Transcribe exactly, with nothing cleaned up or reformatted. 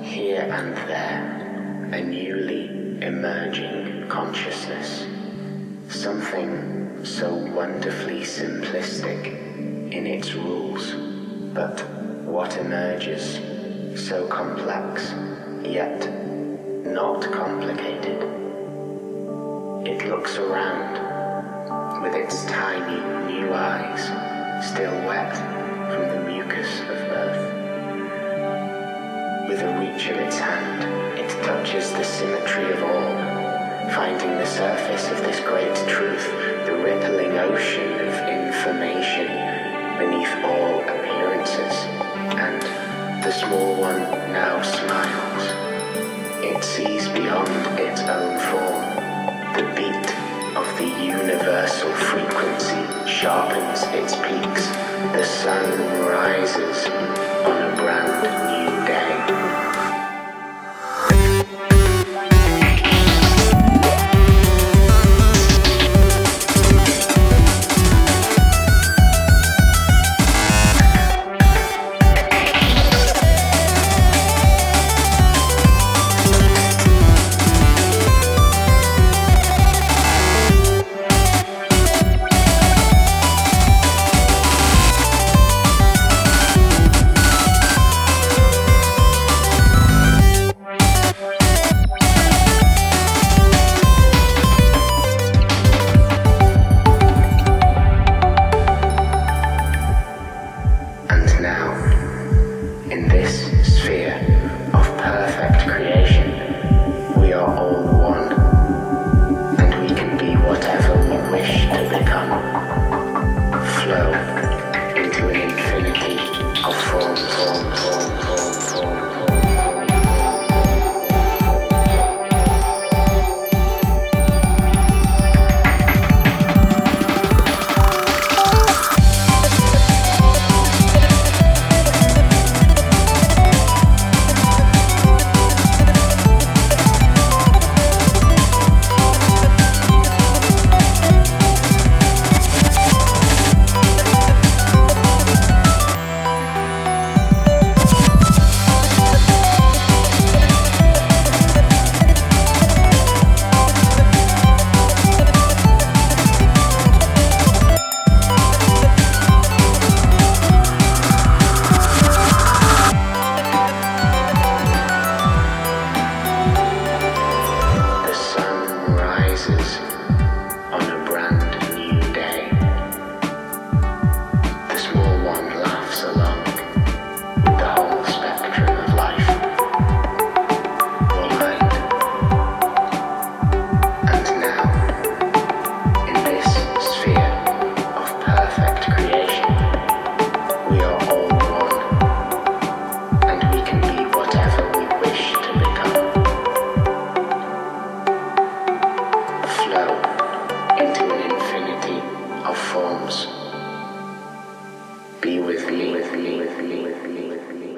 Here and there, a newly emerging consciousness. Something so wonderfully simplistic in its rules, but what emerges so complex, yet not complicated. It looks around with its tiny new eyes, still wet from the mucus of birth. With a reach of its hand, it touches the symmetry of all, finding the surface of this great truth, the rippling ocean of information beneath all appearances. And the small one now smiles. It sees beyond its own form. The beat of the universal frequency sharpens its peaks. The sun rises